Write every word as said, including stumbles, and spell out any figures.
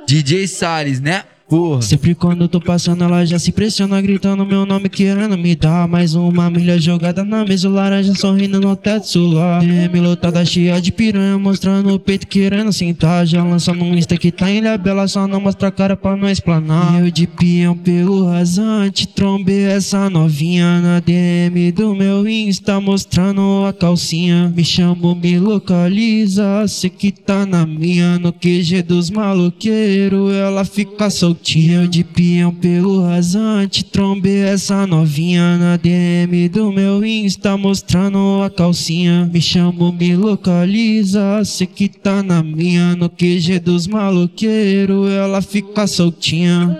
D J Salles, né? Porra. Sempre quando eu tô passando ela já se impressiona, gritando meu nome, querendo me dar mais uma milha jogada na mesa, o laranja sorrindo no teto solar. D M lotada cheia de piranha, mostrando o peito querendo sentar. Já lança no Insta que tá em Ilha Bela, só não mostra a cara pra não explanar. Eu de peão pelo rasante, trombei essa novinha na D M do meu Insta, mostrando a calcinha. Me chamo, me localiza, cê que tá na minha, no Q G dos maloqueiros ela fica soltinha. Eu de peão pelo rasante, trombei essa novinha na D M do meu Insta, mostrando a calcinha. Me chamo, me localiza, cê que tá na minha, no Q G dos maloqueiros ela fica soltinha.